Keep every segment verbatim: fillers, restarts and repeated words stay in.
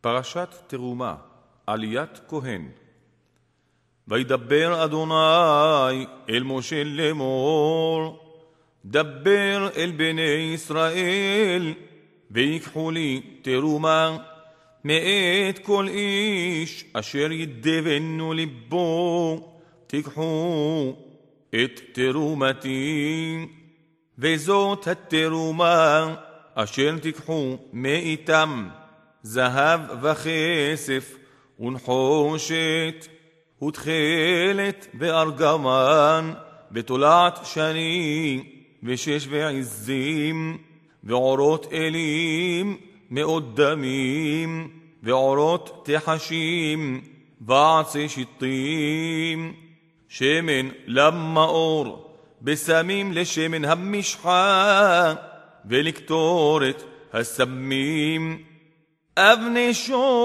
פרשת תרומה, עליית כהן. וידבר אדוני אל משה לאמור, דבר אל בני ישראל, ויקחו לי תרומה מאת כל איש אשר ידבנו ליבו, תיקחו את תרומתי, וזאת התרומה אשר תיקחו מאיתם, זהב וכסף ונחושת ותכלת וארגמן ותולעת שני ושש ועזים ועורות אלים מאות דמים ועורות תחשים ועצי שיטים, שמן למאור בסמים לשמן המשחה ולקטורת הסמים, אבני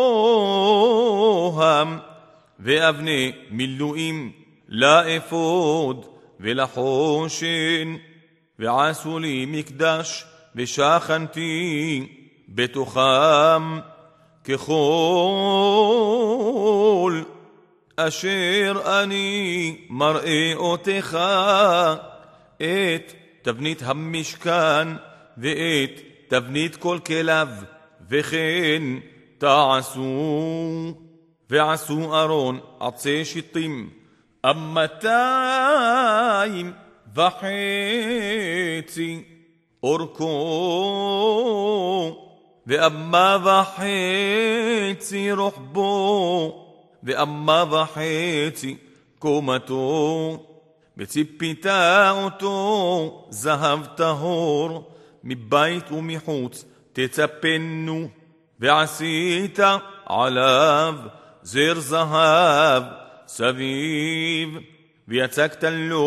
שוהם ואבני מילואים לאפוד ולחושן, ועשו לי מקדש ושכנתי בתוכם, ככל אשר אני מראה אותך את תבנית המשכן ואת תבנית כל כליו, וכן תעשו. ועשו ארון עצי שיטים אמתיים וחצי אורכו, ואמה וחצי רוחבו, ואמה וחצי קומתו, וציפית אותו זהב טהור מבית ומחוץ תצפנו, ועשית עליו זר זהב סביב, ויצקת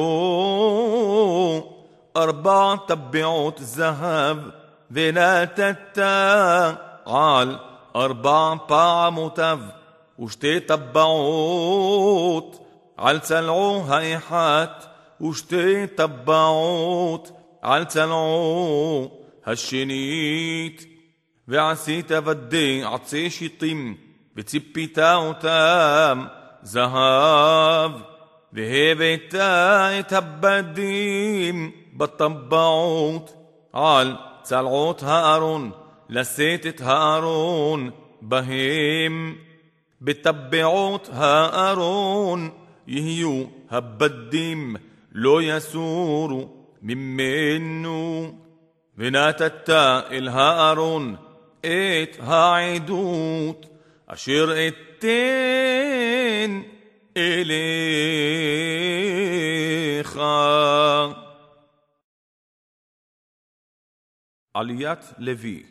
לו ארבע טבעות זהב, ונתת על ארבע פעמותיו ושתי טבעות על צלעו האחת, ושתי טבעות על צלעו השנית. ועשית ודי עצי שיטים וציפית אותם זהב, והבאת את הבדים בטבעות על צלעות הארון, לשאת את הארון בהם. בטבעות הארון יהיו הבדים, לא יסורו ממנו. ונתת אל הארון את העדות אשר אתן אליך. עליית לוי.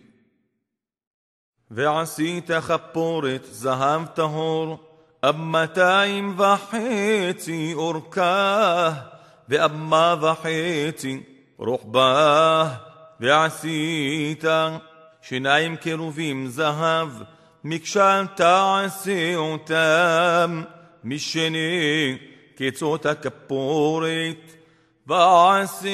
ועשית חפורת זהב טהור אמתיים וחצי אורכה, ואמה וחצי רוחבה, ועשית שניים קרובים זהב, מקשה תעשה אותם משני קצות הכפורת, ועשה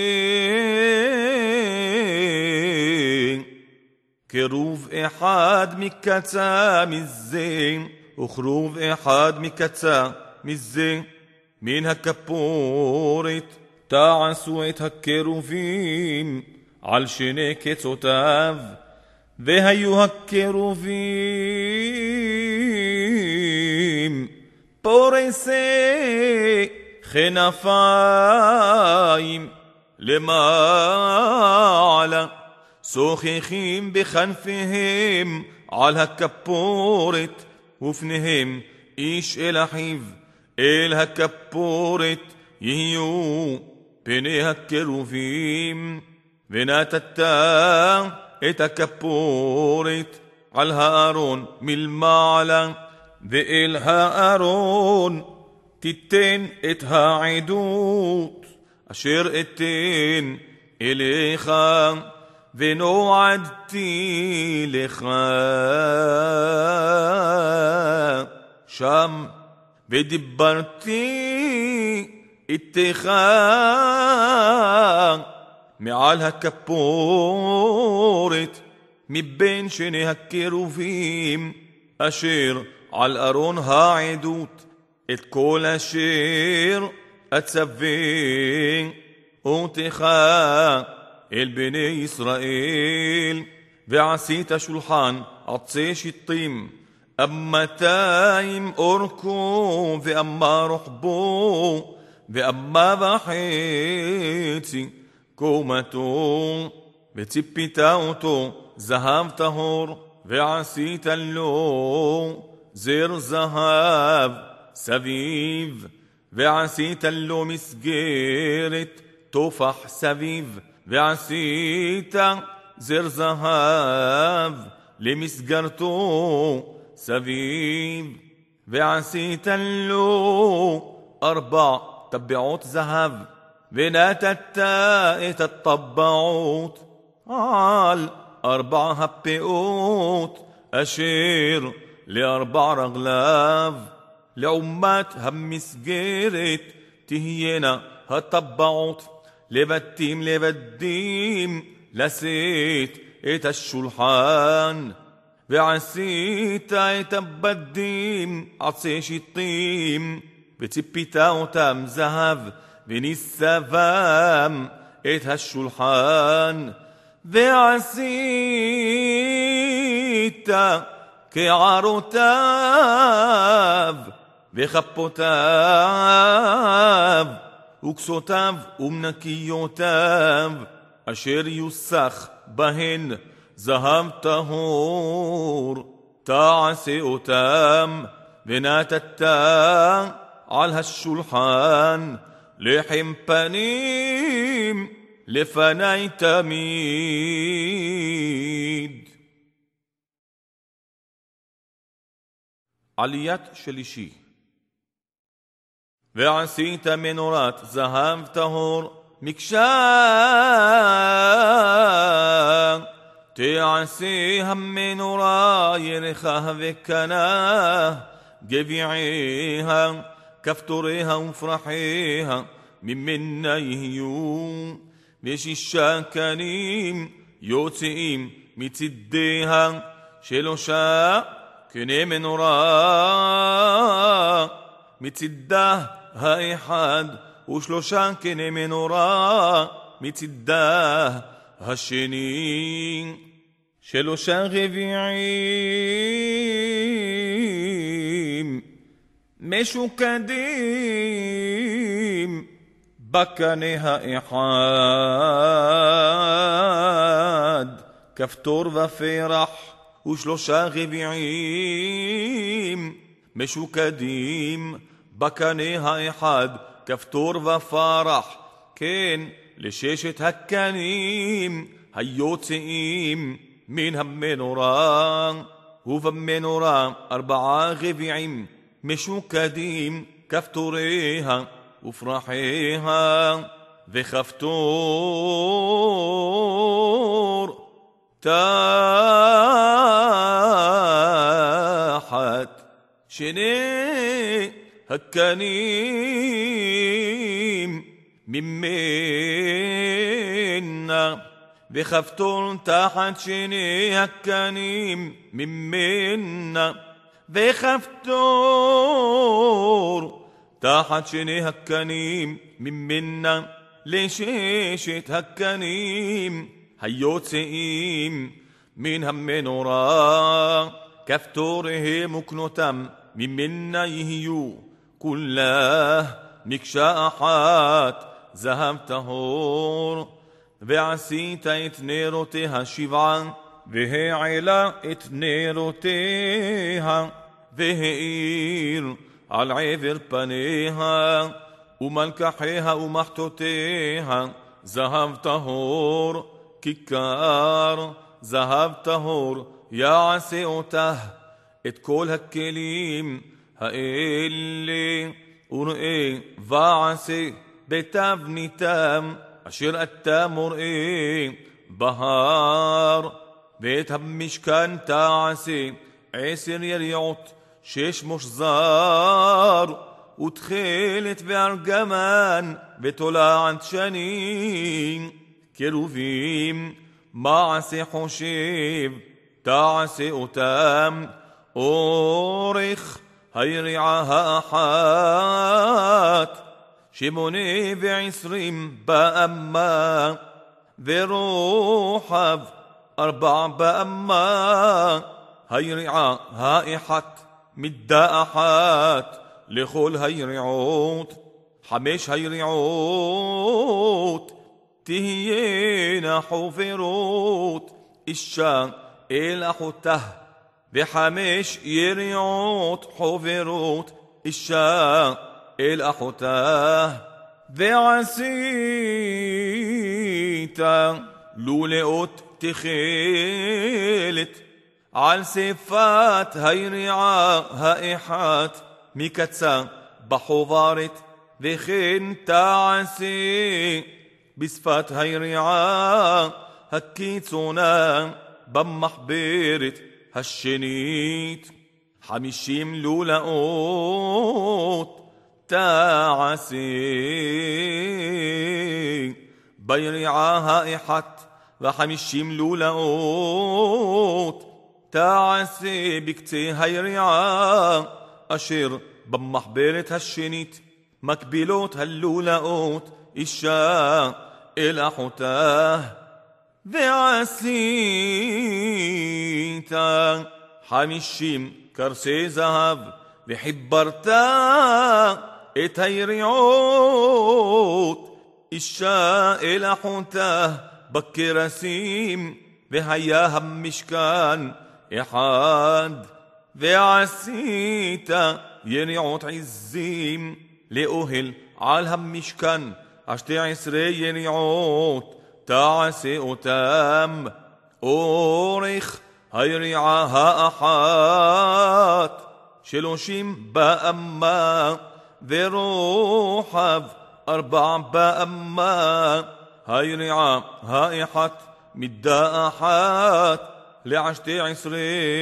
קרוב אחד מקצה מזה, וכרוב אחד מקצה מזה מן הכפורת. תעשו את הקרובים על שני קצותיו, והיו הקרובים פורסי כנפיים למעלה, שוחחים בכנפיהם על הכפורת, ופניהם איש אל אחיו אל הכפורת יהיו פני הקרובים. ונתת את הכפורת על הארון מלמעלה, ואל הארון תיתן את העדות אשר אתן אליך, ונועדתי לך שם, ודיברתי איתך מעל הכפורת מבין שני הקירובים, אשר על ארון העדות, את כל אשר אצווה אותך אל בני ישראל. ועשית שולחן עצי שיטים, אמתיים אורכו ואמה רוחבו, ואמה וחצי קומתו, וציפית אותו זהב טהור, ועשית לו זר זהב סביב, ועשית לו מסגרת תופח סביב, ועשית זר זהב למסגרתו סביב, ועשית לו ארבע טבעות זהב, ונתת את הטבעות על ארבע הפאות אשר לארבע רגליו. לעומת המסגרת תהיינה הטבעות לבתים לבדים לשאת את השולחן. ועשית את הבדים עצי שיטים, וציפית אותם זהב, וניסבם את השולחן. ועשית כערותיו וכפותיו וכסותיו ומנקיותיו, אשר יוסח בהן זהב טהור, תעשה אותם. ונתת על השולחן לחם פנים לפני תמיד. עליית שלישי. ועשית מנורת זהב טהור מקשה, תעשה המנורה ירחה וקנה, גביעיה כפתוריה ופרחיה ממנה יהיו, ושישה קנים יוצאים מצדיה, שלושה קני מנורה מצדה האחד, ושלושה קני מנורה מצדה השני. שלושה רביעים משוקדים בקנה האחד, כפתור ופרח, ושלושה רביעים משוקדים בקנה האחד, כפתור ופרח. כן, לששת הקנים היוצאים מן המנורה. ובמנורה ארבעה רביעים משוקדים, כפתוריה ופרחיה, וכפתור תחת שני הקנים ממנה, וכפתור תחת שני הקנים ממנה, וכפתור תחת שני הקנים ממנה, לששת הקנים היוצאים מן המנורה. כפתוריהם וקנותם ממנה יהיו, כולה מקשה אחת זהב טהור. ועשית את נרותיה שבעה, והעלה את נרותיה, והאיר על עבר פניה, ומלקחיה ומחתותיה זהב טהור, כיכר זהב טהור יעשה אותה. את כל הכלים האלה וראה ועשה בתבניתם, אשר אתה מוראה בהר. ואת המשכן תעשה עשר יריעות, שש מושזר, ותכלת וארגמן, ותולעת שנים, קרובים מעשה חושב תעשה אותם, אורך היריעה האחת, שמונה ועשרים באמה, ורוחב ארבע באמה, היריעה האחת מידה אחת לכל היריעות, חמש היריעות תהיינה חוברות אישה אל אחותה, וחמש יריעות חוברות אישה אל אחותה. ועשית לולאות תכלת על שפת היריעה האחת מקצה בחוברת, וכן תעשה בשפת היריעה הקיצונה במחברת השנית. חמישים לולאות תעשה ביריעה האחת, וחמישים לולאות תעשה בקצה היריעה אשר במחברת השנית, מקבילות הלולאות אישה אל אחותה. ועשית חמישים קרסי זהב, וחיברת את היריעות אישה אל אחותה בקרסים, והיה המשכן אחד. ועשית יריעות עזים לאוהל על המשכן, השתי עשרה יריעות תעשה אותם, אורך היריעה האחת שלושים באמה, ורוחב ארבע באמה, היריעה האחת מידה אחת לעשתי עשרה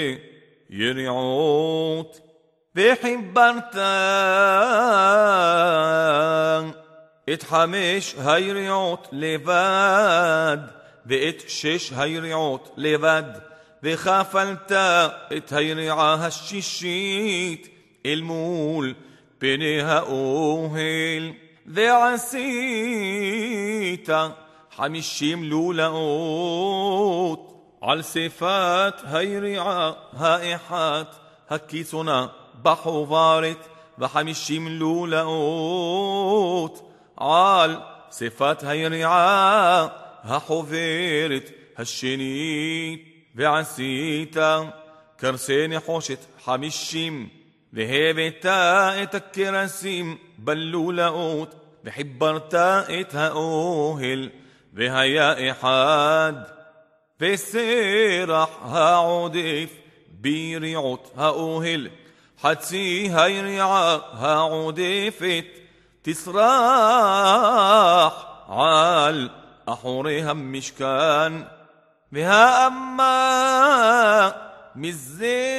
יריעות. וחיברת את חמש היריעות לבד, ואת שש היריעות לבד, וכפלת את היריעה השישית אל מול פני האוהל. ועשית חמישים לולאות על שפת היריעה האחת הקיצונה בחוברת, וחמישים לולאות על שפת היריעה החוברת השנית. ועשית קרסי נחושת חמישים, והבאת את הקרסים בלולאות, וחיברת את האוהל, והיה אחד. וסרח העודף ביריעות האוהל, חצי היריעה העודפת תסרח על אחורי המשכן. והאמה מזה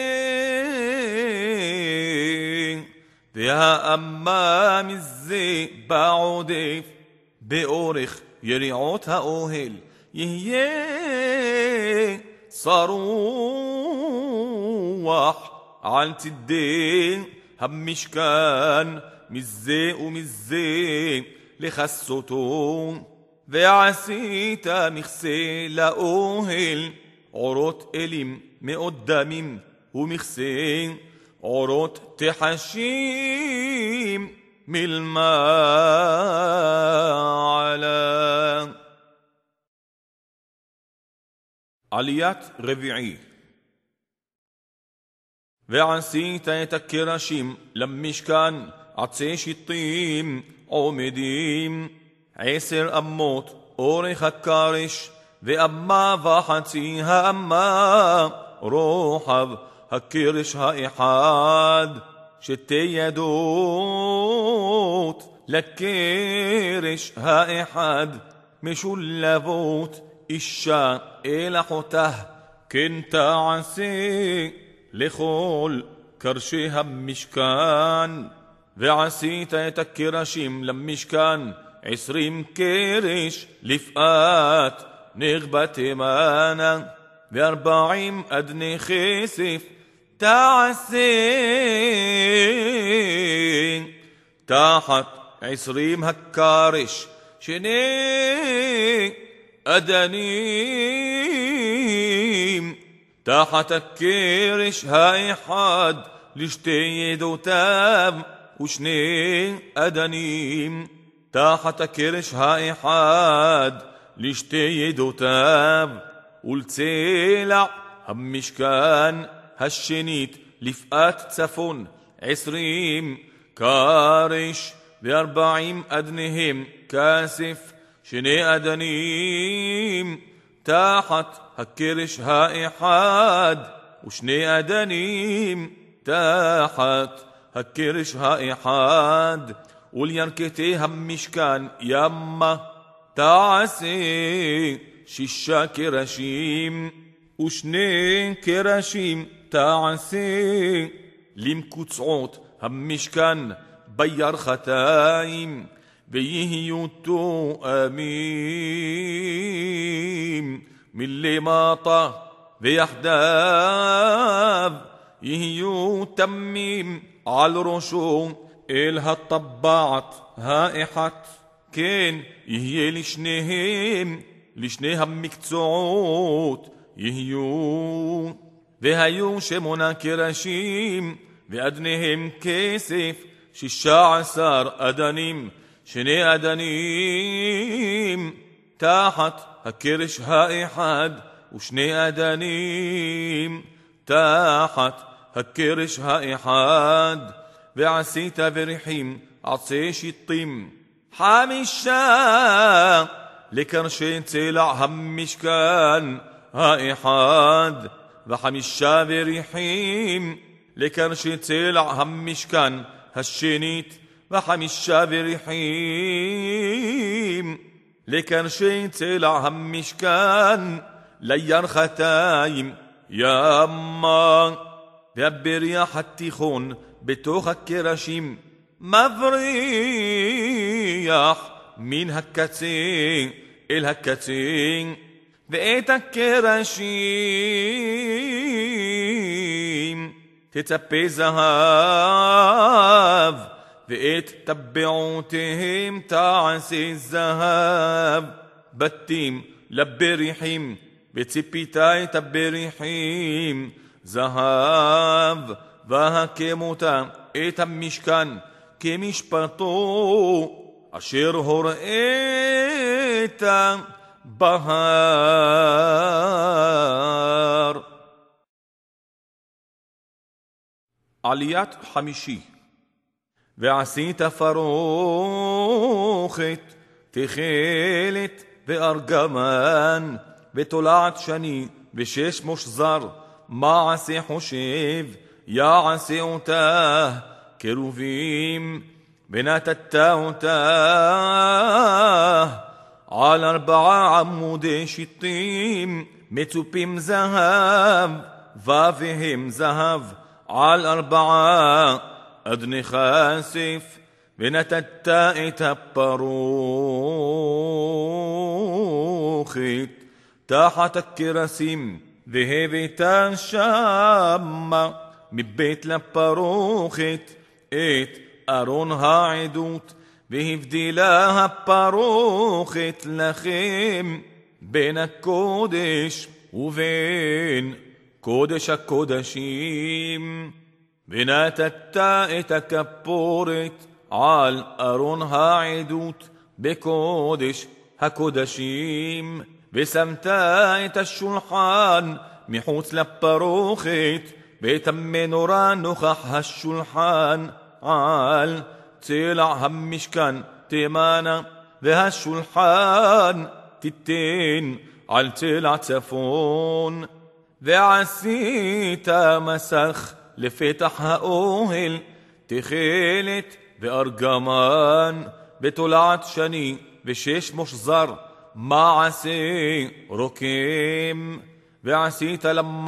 והאמה מזה בעודף באורך יריעות האוהל, יהיה צרוח על צידי המשכן מזה ומזה לכסותו. ועשית מכסה לאוהל עורות אלים מאוד דמים, ומכסה עורות תחשים מלמעלה. עליית רביעי. ועשית את הקרשים למשכן עצי שיטים עומדים, עשר אמות אורך הקרש, ואמה וחצי האמה רוחב הקרש האחד, שתי ידות לקרש האחד משולבות אישה אל אחותה, כן תעשה לכל קרשי המשכן. ועשית את הקרשים למשכן עשרים קרש לפאת נغبة تمانا وأربعين أدنى خسف تعسين تحت عشرين هكارش شني أدنيم تحت الكرش هاي حد لشتي دوتاب وشني أدنيم تحت الكرش هاي حد لشتي دوتاب والتسيلع همشكان هالشنيت لفقات تسفون عسريم كارش بأربعين أدنهم كاسف شني أدنيم تحت هكرش هاي حاد وشني أدنيم تحت هكرش هاي حاد واليركتي همشكان يما تعسي ششا كرشيم وشني كرشيم تعسي لمكوتسعوت همشكان بيار ختايم بيهيوتو أميم من اللي ماطا بيحداف يهيو تميم على الرشوم إلها طبعت هائحت كين يهي لشنيهم لشنيهم مكتسعوت يهيو وهيو شمونا كرشيم بأدنهم كيسف ششا عسار أدنيم شني أدنيم تحت هكرش هاي حد وشني أدنيم تحت هكرش هاي حد بعسيتا برحيم عطيش الطيم حامي الشام لكرشين تلع همش كان هاي حد وحامي الشام برحيم لكرشين تلع همش كان هالشنيت وحامي الشام برحيم لكرشين تلع همش كان ليار ختايم يا أما دبر يا حتيخون بتوخك كرشيم مفريح من هكتين الهكتين بقيتك كرشيم تتبي زهاب بقيت تبعوتهم تعسي الزهاب بتيم لبريحيم بتبيتاي تبريحيم زهاب והכמותה את המשכן כמשפטו אשר הוראת בהר. עליית חמישי. ועשית פרוכת תכלת וארגמן בתולעת שני ושש מושזר מעשה חושב يعسي أتاه كروفيم بنات أتاه على أربعة عمود شطيم متوبيم ذهب فافهم ذهب على أربعة أدني خاسف بنات التاء تبروخت تحت الكراسيم ذهبت الشام מבית לפרוכת את ארון העדות והבדילה הפרוכת לכם בין הקודש ובין קודש הקודשים ונתת את הכפורת על ארון העדות בקודש הקודשים ושמת את השולחן מחוץ לפרוכת בית המנורה נוכח השולחן על צלע המשכן תימנה והשולחן תיתן על צלע צפון ועשית מסך לפתח האוהל תכלת וארגמן בתולעת שני ושש מושזר מעשה רוקם ועשית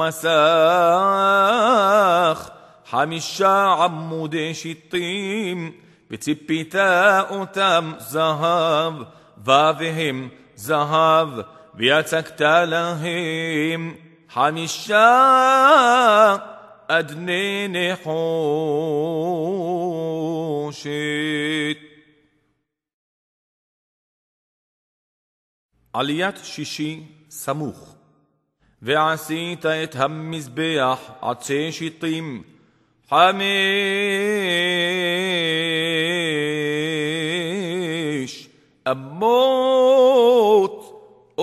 למסך חמישה עמודי שיטים וציפית אותם זהב והם זהב ויצקת להם חמישה אדני נחושת. עליית שישי סמוך. ועשית את המזבח עצי שיטים חמש אמות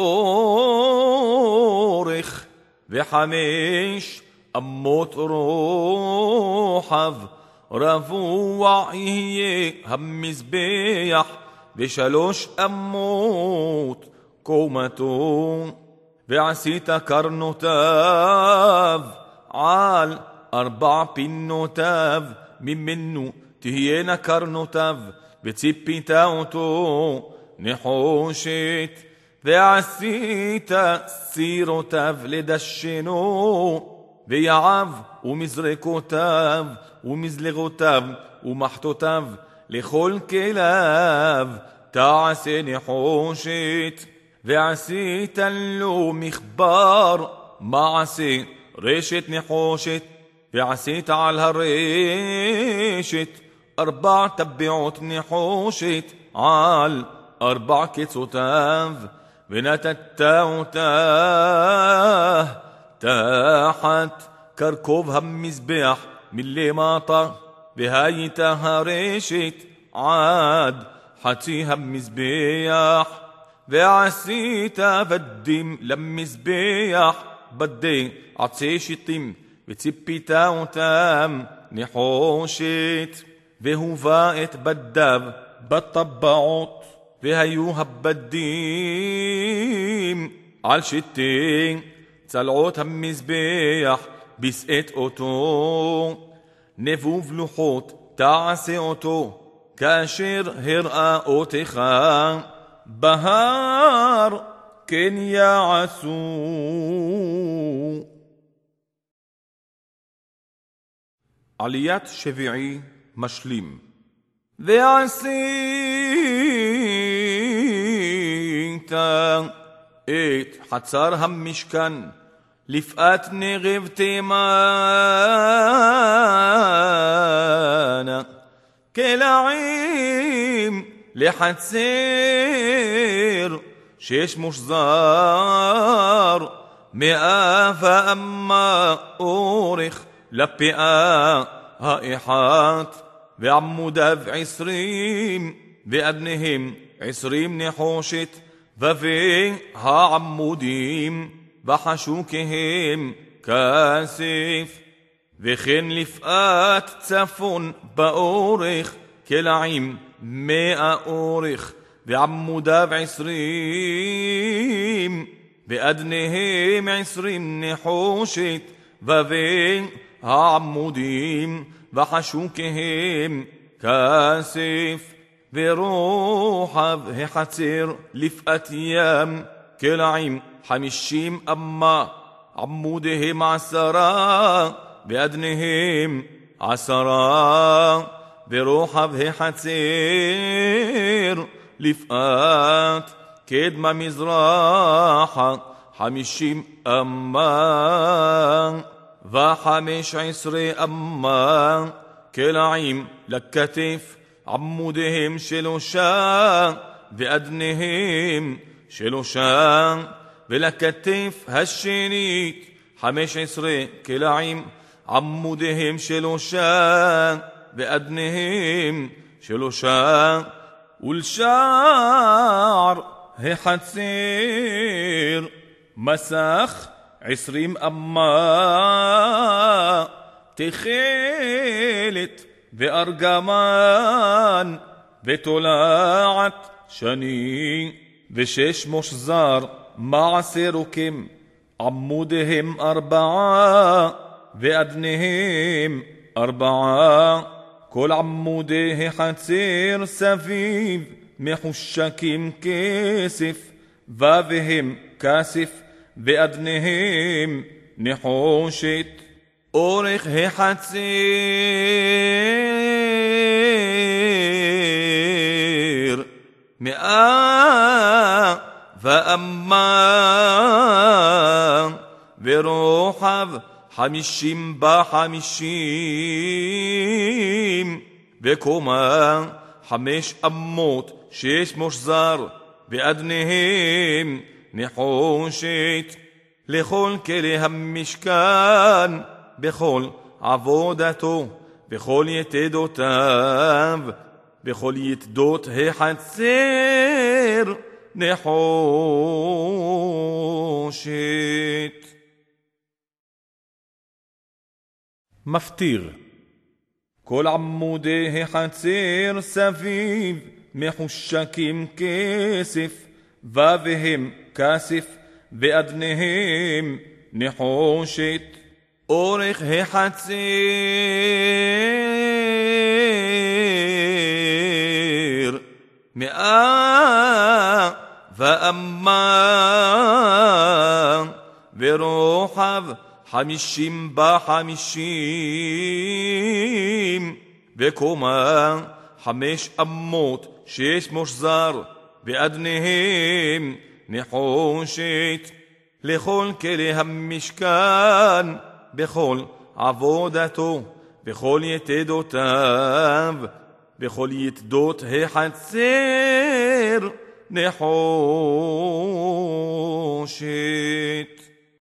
אורך וחמש אמות רוחב, רבוע יהיה המזבח ושלוש אמות קומתו. ועשית קרנותיו על ארבע פינותיו, ממנו תהיינה קרנותיו, וציפית אותו נחושת. ועשית סירותיו לדשנו, ויעב ומזרקותיו ומזלגותיו ומחתותיו לכל כליו תעשה נחושת. ועשית לו מחבר מעשה רשת נחושת, ועשית על הרשת ארבע טבעות נחושת על ארבע קצותיו, ונתת אותה תחת קרקוב המזבח מלמטה, והיית הרשת עד חצי המזבח. ועשית בדים למזבח בדי עצי שיטים, וציפית אותם נחושת. והובא את בדיו בטבעות, והיו הבדים על שתי צלעות המזבח בשאת אותו. נבוב לוחות תעשה אותו כאשר הראה אותך בהר, כן יעשו. עליית שביעי משלים. ועשית את חצר המשכן לפאת נגב תימן, כלעים לחצר שש מושזר, מאה ואמה אורך לפאה האחת, ועמודיו עשרים ואדניהם עשרים נחושת, ובי העמודים וחשוקיהם כסף. וכן לפאת צפון באורך כלעים מאה אורך, ועמודיו עשרים ואדניהם עשרים נחושת, ובי העמודים וחשוקיהם כסף. ורוחב החצר לפאת ים כלעים חמישים אמה, עמודיהם עשרה ואדניהם עשרה. ורוחב החצר לפאת קדמה מזרחה חמישים אמה, וחמש עשרה אמה כלעים לכתף, עמודיהם שלושה ואדניהם שלושה. ולכתף השנית חמש עשרה כלעים, עמודיהם שלושה ואדניהם שלושה. ולשער החצר מסך עשרים אמה, תכלת וארגמן ותולעת שני, ושש מושזר מעשה רוקם, עמודיהם ארבעה ואדניהם ארבעה. כל עמודי החצר סביב מחושקים כסף, והם כסף ואדניהם נחושת. אורך החצר מאה ואמה, חמישים בחמישים, וקומה חמש אמות שש מושזר, ואדניהם נחושת, לכל כלי המשכן, בכל עבודתו, בכל יתדותיו, בכל יתדות החצר, נחושת. מפטיר. כל עמודי החצר סביב מחושקים כסף, ובהם כסף, ואדניהם נחושת. אורך החצר מאה ואמה, ורוחב חמישים בחמישים, וקומה חמש אמות שש מושזר, ואדניהם נחושת, לכל כלי המשכן, בכל עבודתו, בכל יתדותיו, בכל יתדות החצר, נחושת.